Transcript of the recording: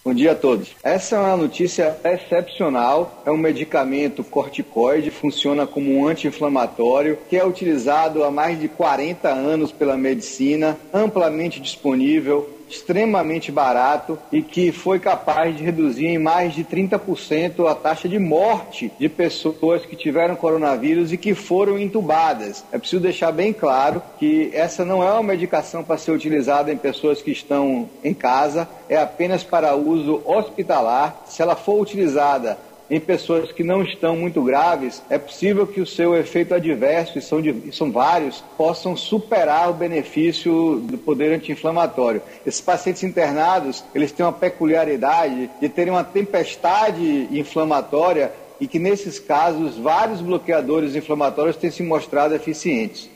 Bom dia a todos. Essa é uma notícia excepcional. É um medicamento corticoide, funciona como um anti-inflamatório, que é utilizado há mais de 40 anos pela medicina, amplamente disponível, extremamente barato e que foi capaz de reduzir em mais de 30% a taxa de morte de pessoas que tiveram coronavírus e que foram entubadas. É preciso deixar bem claro que essa não é uma medicação para ser utilizada em pessoas que estão em casa, é apenas para uso hospitalar. Se ela for utilizada em pessoas que não estão muito graves, é possível que o seu efeito adverso, e são vários, possam superar o benefício do poder anti-inflamatório. Esses pacientes internados, eles têm uma peculiaridade de terem uma tempestade inflamatória e que, nesses casos, vários bloqueadores inflamatórios têm se mostrado eficientes.